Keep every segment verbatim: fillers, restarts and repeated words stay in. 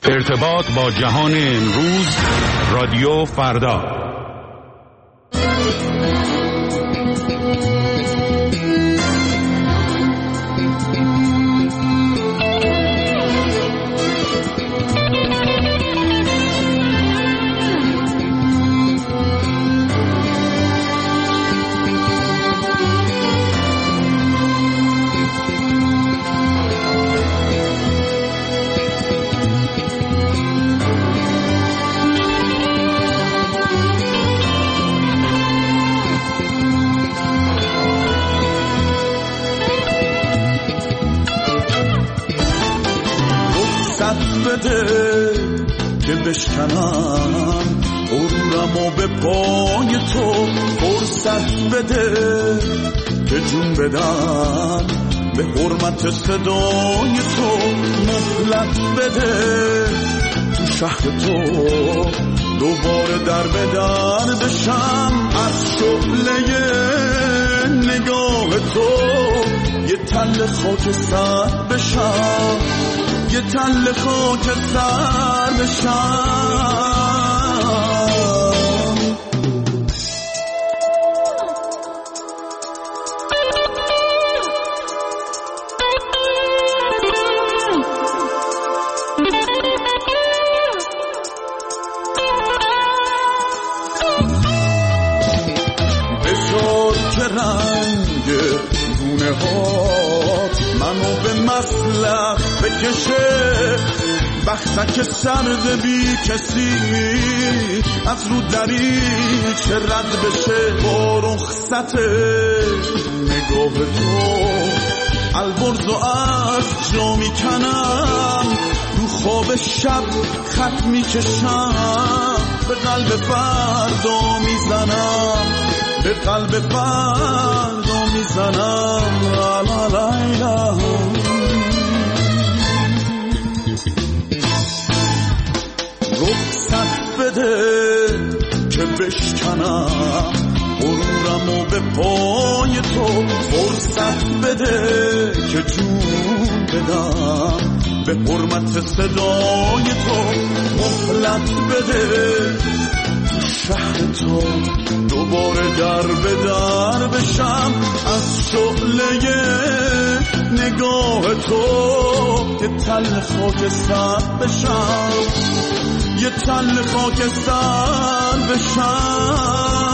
ارتباط با جهان امروز، رادیو فردا. بده که بشکنم غرورم و به پای تو، فرصت بده که جون بدم به حرمت صدای تو، مهلت بده تو شهر تو دوباره در به در بشم، از شعله نگاه تو یه تل خاک سر بشم، یه تل خاک سر بشم. بذار که رنگ گونه هات منو به مسلخ بکشه، بختک سرد بی کسی از رو دریچه رد بشه، با رخصت نگاه تو البرز و از جا میکنم، رو خواب شب خط میکشم، به قلب فردا میزنم، به قلب فردا میزنم. لا لا لا لا. رخصت بده که بشکنم غرورم و به پای تو، فرصت بده که جون بدم به حرمت صدای تو، مهلت بده تو شهر تو دوباره در به در بشم، از شعله نگاه تو یه تل خاک سر بشم، یه تل خاک سر بشم.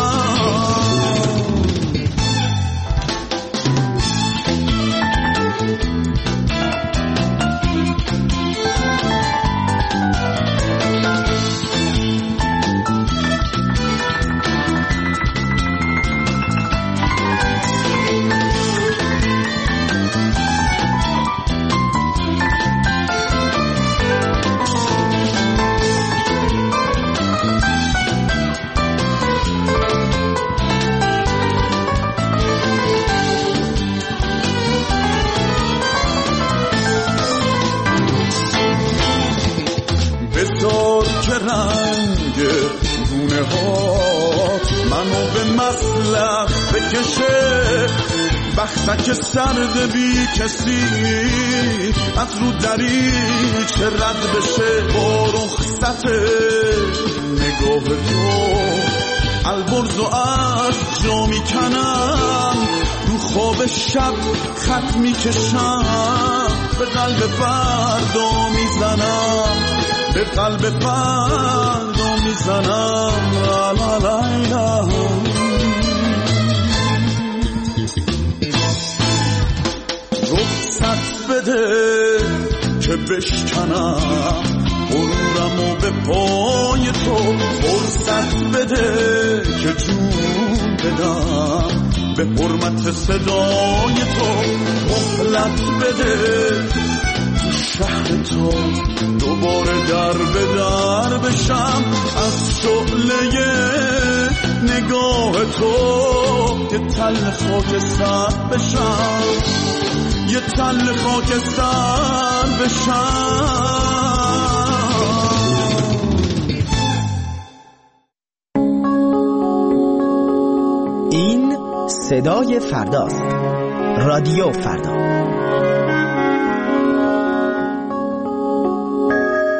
رنگ گونه هات منو به مسلخ بکشه، بختک سرد بی کسی از رو دریچه رد بشه، با رخصت نگاه تو البرز و از جا میکنم، رو خواب شب خط میکشم، به قلب فردا میزنم، به قلب فردا میزنم. لا لا لا لا. رخصت بده که بشکنم غرورم و به پای تو، فرصت بده که جون بدم به حرمت صدای تو، مهلت بده شهر تو دوباره در به در بشم، از شعله نگاه تو یه تل خاک سر بشم، یه تل خاک سر بشم. این صدای فرداست. رادیو فردا.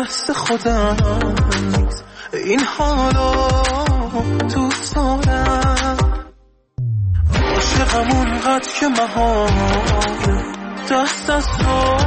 دست خودم نیست، این حالا دوست دارم. عاشقم اونقدر که مهار دست از تو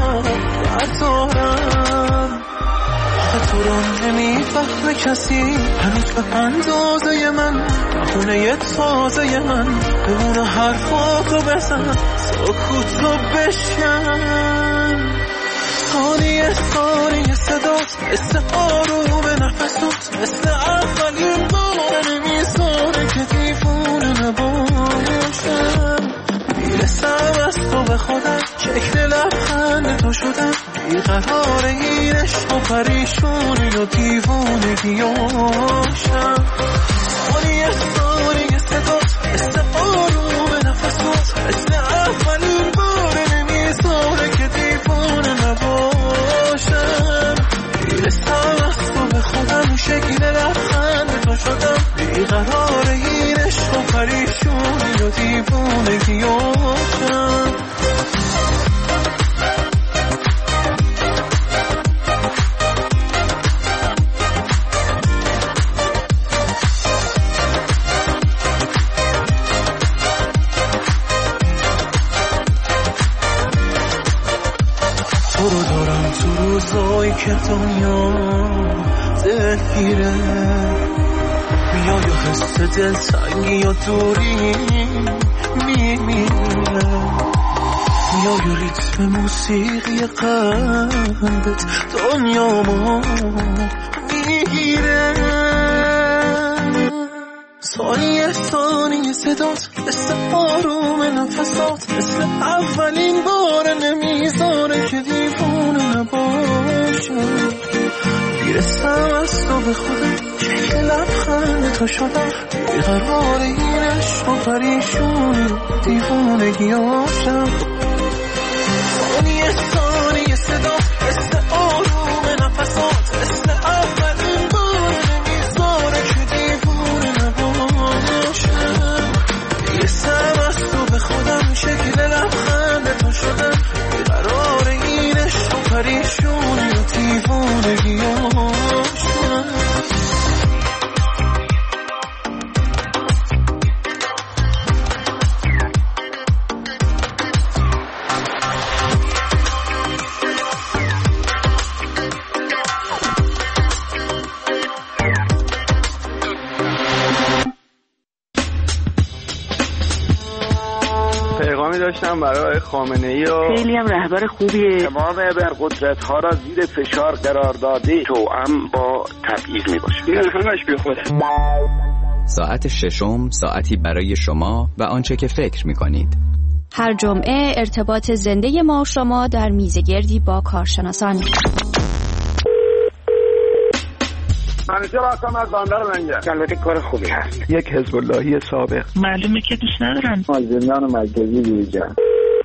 ندارم. تو رو نمیفهمه کسی هنوز به اندازه من، بخونه تازه من بمونه حرفاتو بزن، سکوت رو بشکن. ثانیه ثانیه صدات مثل آروم نفسات، مثل اولین بار نمیذاره که دیوونه نباشم. میرسم از تو به خودم، شکل لبخند تو شدم، بیقرار این عشق و پریشونی و دیوونگیاشم. ثانیه ثانیه صدات مثل آروم نفسات، مثل اولین بار نمیذاره که دیوونه نباشم. میرسم از تو به خودم، شکل لبخند تو شدم، بیقرار این عشق و پریشونی و دیوونگیاشم. تو رو دارم تو روزایی که دنیا دلگیره، میای و حس دلتنگی و دوری میمیره، میای و ریتم موسیقی قلبت دنیامو میگیره. ثانیه ثانیه صدات مثل آروم نفسات، مثل اولین بار نمیذاره که دیوونه نباشم. میرسم از تو به خودم، شکل لبخند تو شدم، بیقرار این عشق و پریشونی و دیوونگیاشم. ثانیه ثانیه صدات مثل آروم نفسات، مثل اولین بار نمیذاره که دیوونه نباشم. میرسم از تو به خودم، شکل لبخند تو شدم، بیقرار این عشق و پریشونی و دیوونگیاشم. داشتم برای خامنه‌ای و خیلی هم رهبر خوبیه، تمام ابرقدرت‌ها را زیر فشار قرار داده، توأم با تبعیض میباشه. این همش بی خوده. ساعت ششم، ساعتی برای شما و آنچه که فکر می‌کنید. هر جمعه ارتباط زنده ما و شما در میزگردی با کارشناسان. منیجر هستم از بندر منجر. البته کار خوبی هست. یک حزب اللهی سابق. معلومه که دوست ندارن. مازندران مرکزی بیرجان.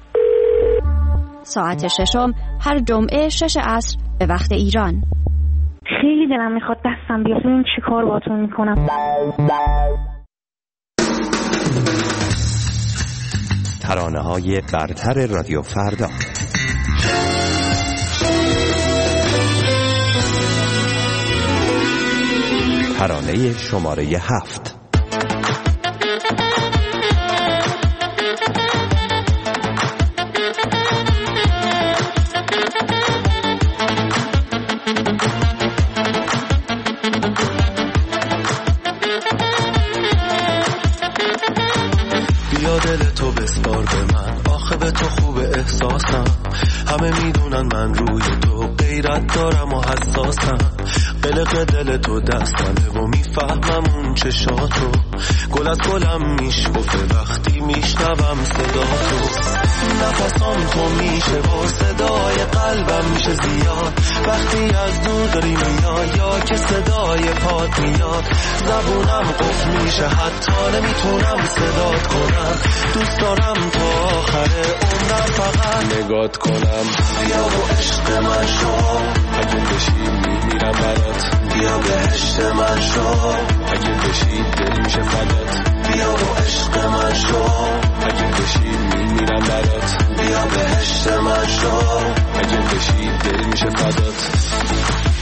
ساعت ششم هر جمعه شش عصر به وقت ایران. خیلی دلم میخواد دستم بیاد، ببین چی کار باهاتون میکنم. ترانه‌های برتر رادیو فردا. ترانه شماره هفت. بیا دل تو بسپار به من، آخه به تو خوب احساسم، همه میدونن من روی تو غیرت دارم و حساسم، قلق دل تو دستمه و میفهمم اون چشاتو، گل از گلم میشکفه وقتی میشنوم صدا تو، نفسام تو میشه و صدای قلبم میشه زیاد، وقتی از دور داری میای یا که صدای پات میاد، زبونم قفل میشه حتی نمیتونم صدات کنم، دوست دارم تا آخر عمرم فقط نگات کنم، بیا و عشق من شو، اگه بشی میمیرم برات، بیا بهشت من شو، اگه بشی دل میشه فدات، بیا و عشق من شو، اگه بشی میمیرم برات، بیا بهشت من شو، اگه بشی دل میشه فدات.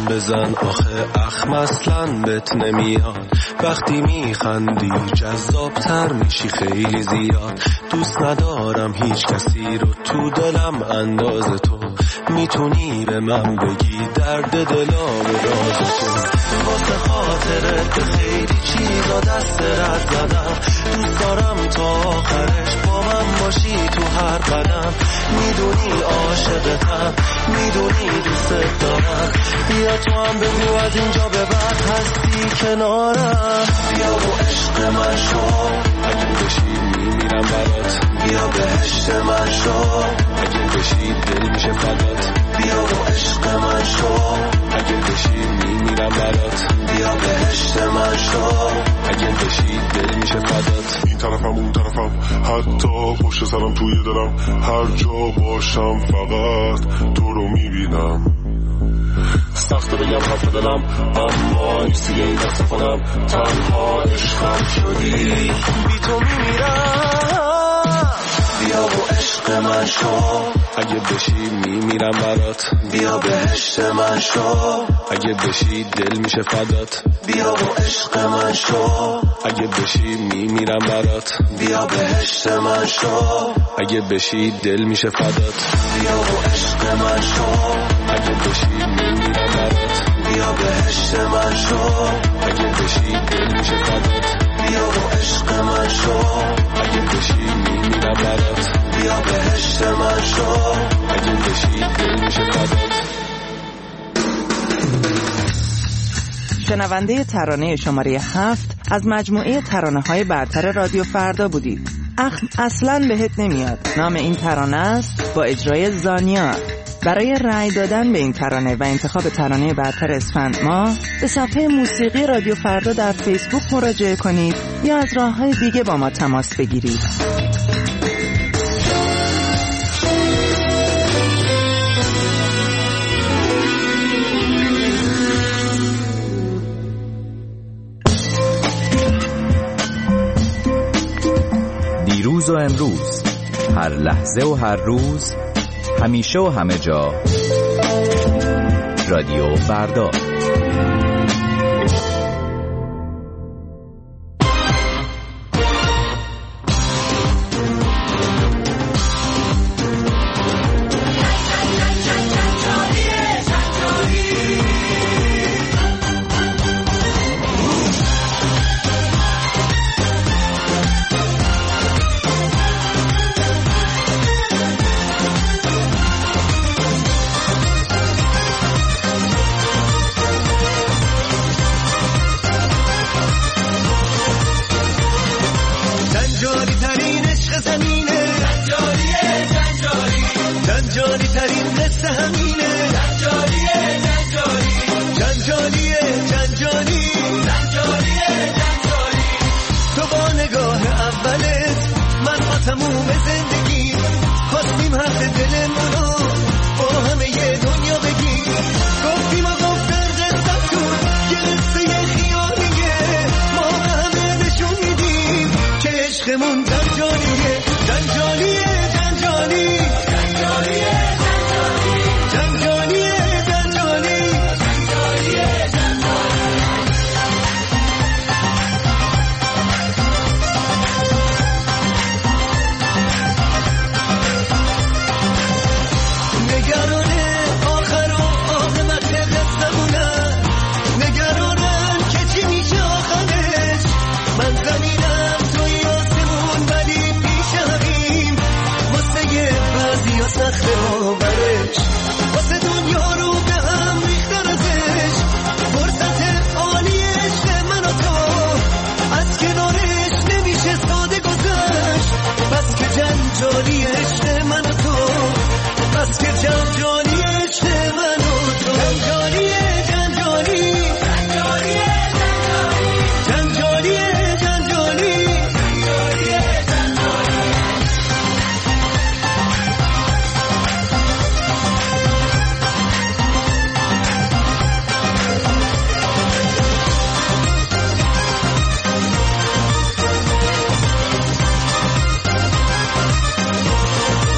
بزن آخه اخم اصلا بهت نمیاد. وقتی میخندی جذابتر میشی خیلی زیاد. دوست ندارم هیچ کسی رو تو دلم انداز تو. میتونی به من بگی درد دلام و راز تو. واسه خاطرت به خیلی چیزا دست رد زدم. دوست دارم تا آخرش با من باشی تو هر قدم. میدونی عاشقتم، میدونی دوست دارم. بیا تو هم بگو از اینجا به بعد هستی کنارم. بیا و عشق من شو، اگه بشی میمیرم برات. بیا بهشت من شو، اگه بشی دل میشه فدات. بیا و عشق من شو، اگه بشی میمیرم برات. بیا بهشت من شو، اگه بشی دل میشه فدات. این طرفم اون طرفم، حتی پشت سرم توی دلم. هر جا باشم فقط تو رو میبینم. سخته بگم حرف دلم، اما نیستی این دست کنم. تنها عشقم شدی، بی تو میمیرم. بیا و عشق من شو، اگه بشی میمیرم برات. بیا بهشت من شو، اگه بشی دل میشه فدات. بیا و عشق من شو، اگه بشی میمیرم برات. بیا بهشت من شو، اگه بشی دل میشه فدات. بیا و عشق من شو، اگه بشی میمیرم برات. بیا بهشت من شو، اگه بشی دل میشه فدات. بیا و عشق من شو، اگه بشی میمیرم برات. بیا بهشت من شو، اگه بشی دل میشه فدات. شنونده ترانه شماره هفت از مجموعه ترانه‌های برتر رادیو فردا بودید. اخم اصلاً بهت نمیاد نام این ترانه است، با اجرای زانیا. برای رأی دادن به این ترانه و انتخاب ترانه برتر اسفند ماه به صفحه موسیقی رادیو فردا در فیسبوک مراجعه کنید یا از راه‌های دیگه با ما تماس بگیرید. دیروز و امروز، هر لحظه و هر روز، همیشه و همه جا، رادیو فردا.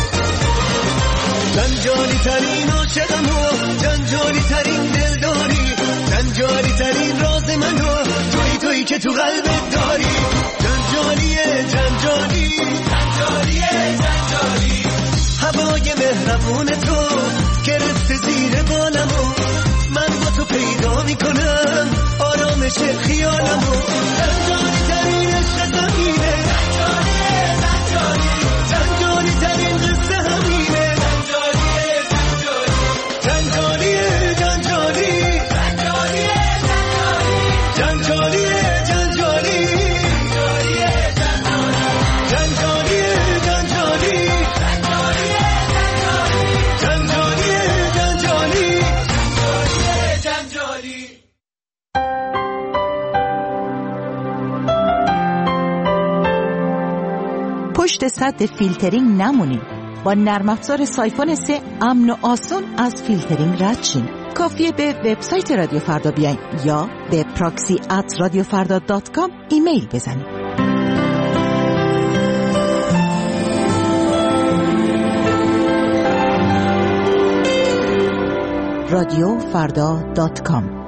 جنجالی ترین عاشقم و جنجالی ترین دلداری تو قلبت داری. جنجالیه جنجالی جنجالیه جنجالی، هوای مهربون تو گرفته زیر بالمو، من با تو پیدا میکنم آرامش خیالمو. جنجالی ترین عشق زمینه، جنجالیه جنجالی، جنجالی ترین قصه همینه. جنجالیه جنجالی، جنجالیه جنجالی، جنجالیه جنجالی، جنجالیه جنجالی، جنجالیه جنجالی، جنجالیه جنجالی، جنجالیه جنجالی. پشت سد فیلترینگ نمونید. با نرم افزار سایفون سه امن و آسون از فیلترینگ رد شین. کافیه به وبسایت رادیو فردا بیاین یا به پراکسی ات رادیو فردا دات کام ایمیل بزنید. رادیو فردا دات کام.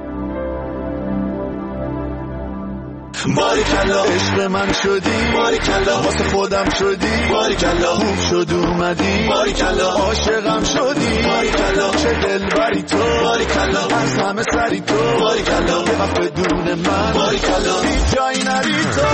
باریکلا عشق من شدی، باریکلا واسه خودم شدی، باریکلا خوب شد اومدی، باریکلا عاشقم شدی، باریکلا چه دلبری تو، باریکلا از همه سری تو، باریکلا یه وقت بدون من، باریکلا هیچ جایی نری تو.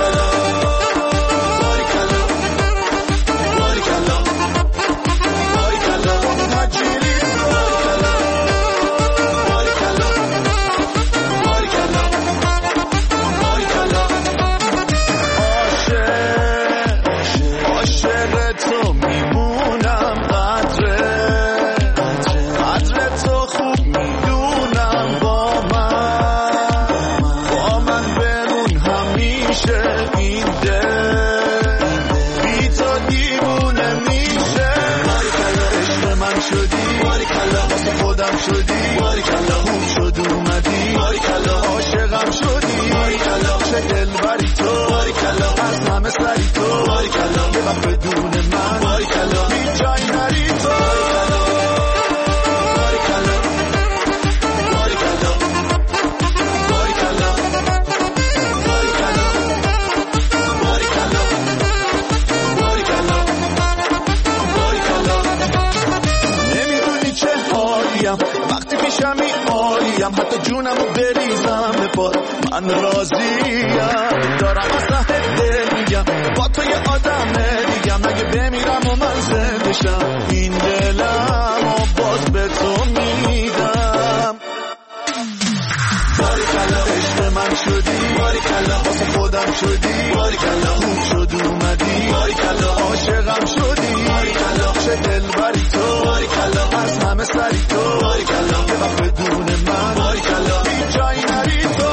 شدی باریکلا خوب شد اومدی، باریکلا عاشقم شدی، باریکلا چه دلبری تو، باریکلا از همه سری تو، باریکلا یه وقت بدون من، باریکلا هیچ جایی نری تو. وقتی پیشمی عالیم، حتی جونمو بریزم به پات من راضیم، دارم از ته دل میگم با تو یه آدم دیگم، اگه بمیرم و من زنده شم این دلم و باز به تو میدم. باریکلا عشق من شدی، باریکلا واسه خودم شدی، باریکلا خوب شد اومدی، باریکلا عاشقم شدی، باریکلا چه دلبری تو، باریکلا از همه سری تو، باریکلا یه وقت بدون من، باریکلا هیچ جایی نری تو.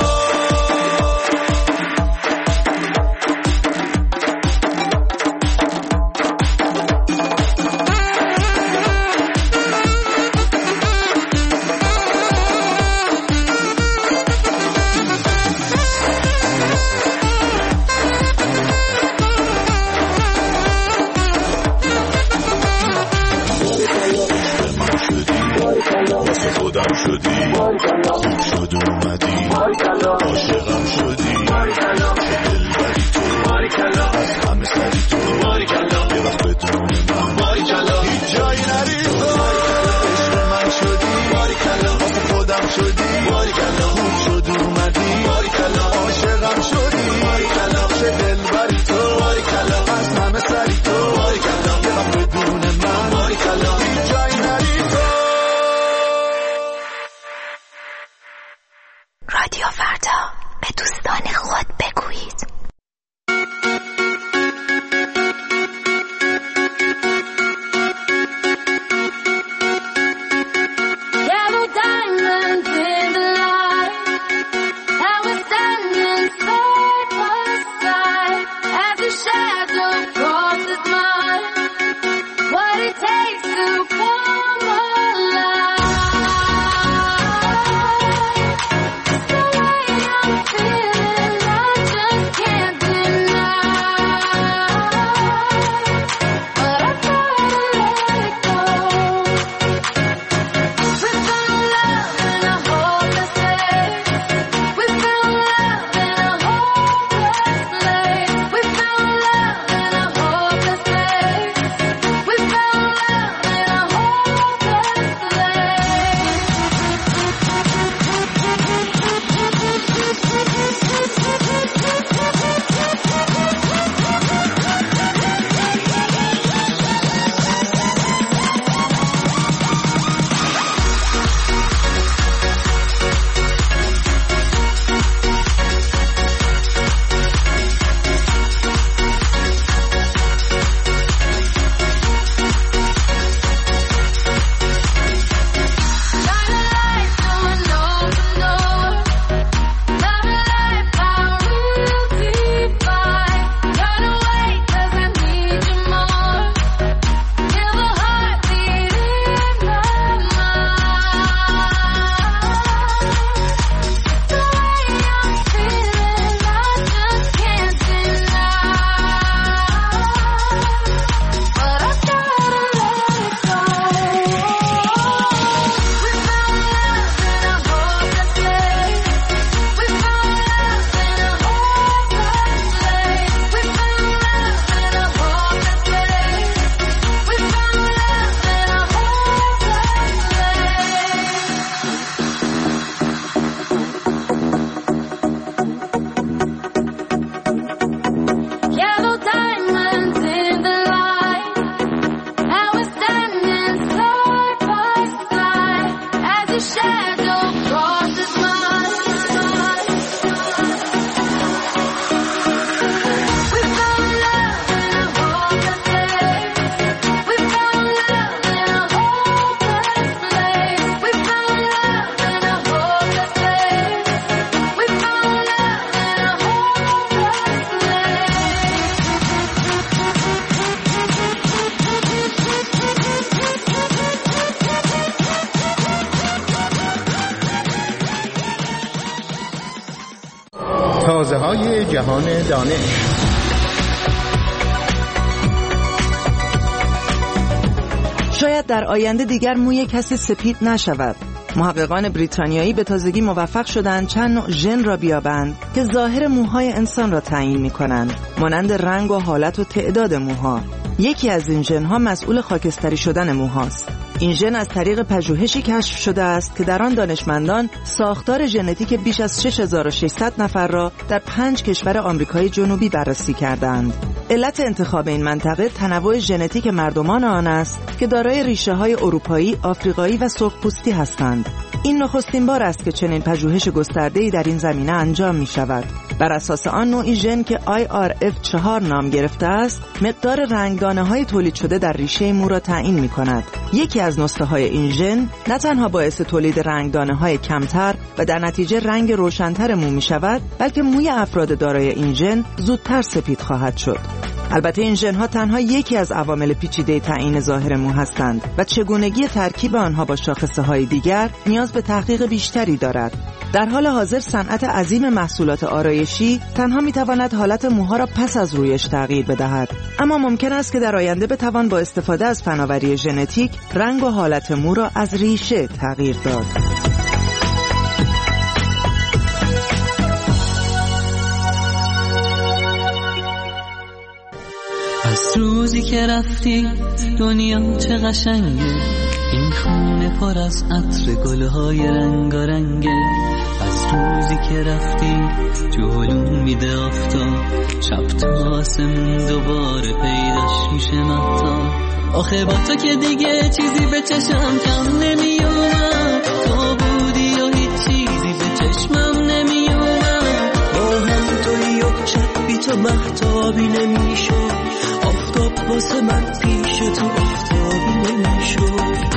جهان دانش. شاید در آینده دیگر موی کسی سپید نشود. محققان بریتانیایی به تازگی موفق شدند چند نوع ژن را بیابند که ظاهر موهای انسان را تعیین می‌کنند، مانند رنگ و حالت و تعداد موها. یکی از این ژن‌ها مسئول خاکستری شدن موهاست. این ژن از طریق پژوهشی کشف شده است که در آن دانشمندان ساختار ژنتیک بیش از شش هزار و ششصد نفر را در پنج کشور آمریکای جنوبی بررسی کردند. علت انتخاب این منطقه تنوع ژنتیک مردمان آن است که دارای ریشه‌های اروپایی، آفریقایی و سرخپوستی هستند. این نخستین بار است که چنین پژوهش گسترده‌ای در این زمینه انجام می‌شود. بر اساس آن نوعی ژن که آی آر اف چهار نام گرفته است، مقدار رنگدانه‌های تولید شده در ریشه مو را تعیین می‌کند. یکی از نسخه‌های این ژن نه تنها باعث تولید رنگدانه‌های کمتر و در نتیجه رنگ روشن‌تر مو می‌شود، بلکه موی افراد دارای این ژن زودتر سپید خواهد شد. البته این ژن‌ها تنها یکی از عوامل پیچیده تعیین ظاهر مو هستند و چگونگی ترکیب آنها با شاخصه‌های دیگر نیاز به تحقیق بیشتری دارد. در حال حاضر صنعت عظیم محصولات آرایشی تنها می‌تواند حالت موها را پس از رویش تغییر بدهد، اما ممکن است که در آینده بتوان با استفاده از فناوری ژنتیک رنگ و حالت مو را از ریشه تغییر داد. از روزی که رفتی دنیا چه قشنگه، این خونه پر از عطر گلهای رنگارنگه. از روزی که رفتی جلوم میده آفتاب، شب تا آسمون دوباره پیداش میشه مهتاب. آخه با تو که دیگه چیزی به چشم کم نمیومد، تو بودی و هیچ چیزی به چشمم نمیومد. با هم توی و شب بی تو مهتابی نمیشد، آفتاب واسه من پیش تو آفتابی نمیشد.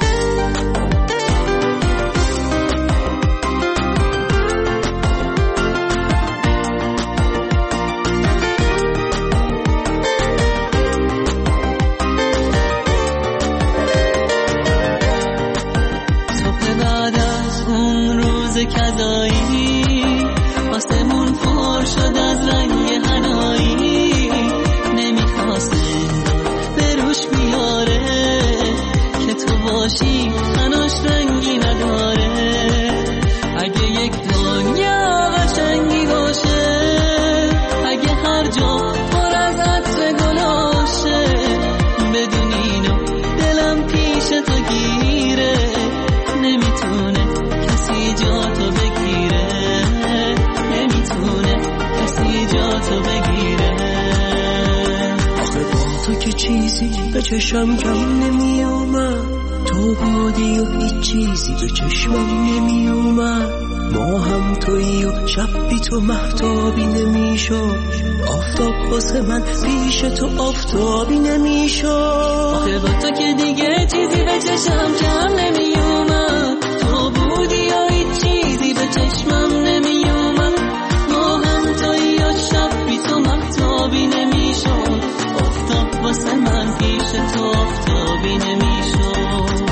کذایی آسمون پر شد از رنگ حنایی، نمیخواست به روش بیاره که تو باشی خناش رنگی نداره. اگه یک دنیا قشنگی باشه، اگه هر جا پر از عطر گلاشه، بدون اینو دلم پیش تو گیره، نمیتونه کسی جا تو بگیره، نمیتونه کسی جا تو بگیره. آخه با تو که چیزی به چشم کم نمی اومد، تو بودی و هیچ چیزی به چشمم نمی اومد. ما هم تویی و شب بی تو مهتابی نمی شد، آفتاب واسه من پیش تو آفتابی نمی شد. آخه با تو که دیگه چیزی به چشم کم نمی اومد، تو بودی و هیچ چیزی به چشمم نمی اومد. ما هم تویی و شب بی تو مهتابی نمی شد، آفتاب واسه من پیش تو آفتابی نمی شد.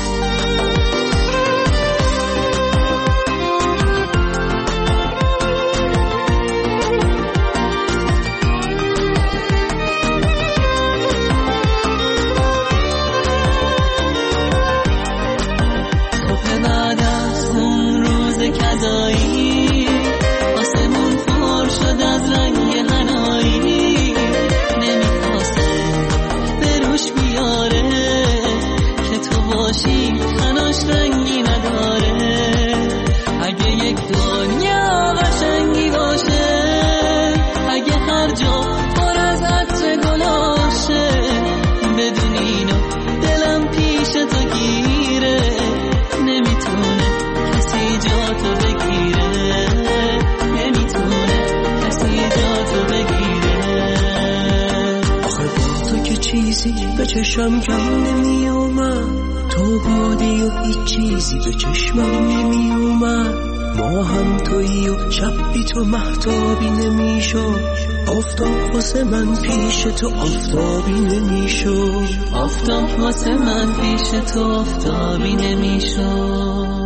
کذایی آسمون پر شد از رنگ حنایی، نمیخواسته به روش بیاره که تو باشی خناش رنگی نداره. اگه یک دنیا قشنگی باشه، اگه هر جا پر از عطر گلاشه، بدون اینو دلم پیش تو گیره، نمیتونه کسی جا تو بگیره، نمیتونه کسی جا تو بگیره. آخه با تو که چیزی به چشم کم نمی اومد، تو بودی و هیچ چیزی به چشمم نمی اومد. ما هم تویی و شب بی تو مهتابی نمی شد، آفتاب واسه من پیش تو آفتابی نمی شد، آفتاب واسه من پیش تو آفتابی نمی شد.